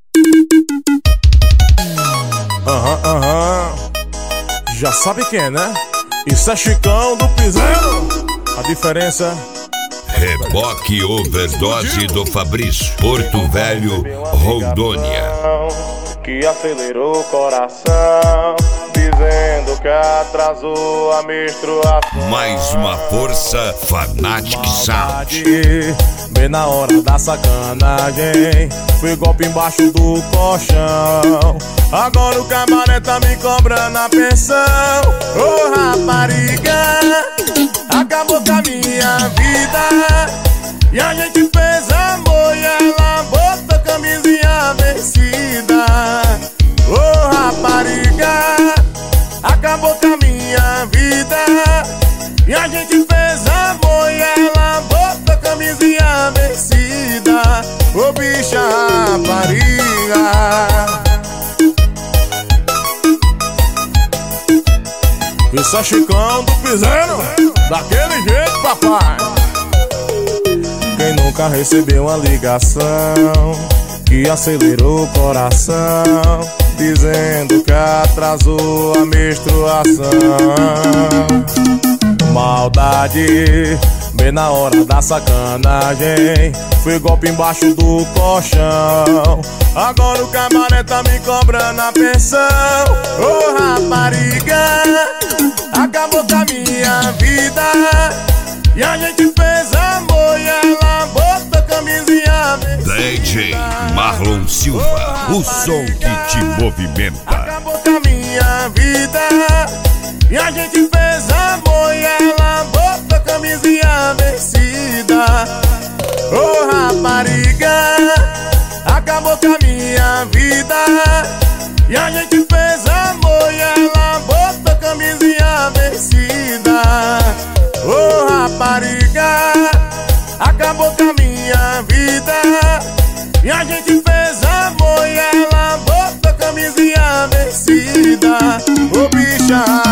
Já sabe quem é, né? Isso é Chicão do Piseiro. A diferença... Reboque Overdose do Fabrício, Porto Velho, Rondônia. Que acelerou o coração, dizendo que atrasou a menstruação. Mais uma força, Fanatic Sound. Bem na hora da sacanagem, fui golpe embaixo do colchão. Agora o camaré tá me cobrando a pensão. Ô rapariga, acabou com a minha vida. E a gente fez amor e ela botou camisinha vencida. Ô rapariga, acabou com a minha vida. E a gente fez amor e ela botou camisinha vencida. Ô bicha rapariga. Isso é Chicão do Piseiro, daquele jeito, papai. Quem nunca recebeu uma ligação que acelerou o coração, dizendo que atrasou a menstruação. Maldade, bem na hora da sacanagem, fui golpe embaixo do colchão. Agora o camaré tá me cobrando a pensão. Ô rapariga, acabou com a minha vida. E a gente fez amor e ela botou camisinha vencida. DJ Marlon Silva, o som que te movimenta. Acabou com a minha vida. E a gente fez amor e ela botou camisinha vencida. Ô rapariga, acabou com a minha vida. E a gente fez amor e ela botou camisinha vencida. Ô rapariga, acabou com a minha vida. E a gente fez amor e ela botou camisinha vencida. Ô bicha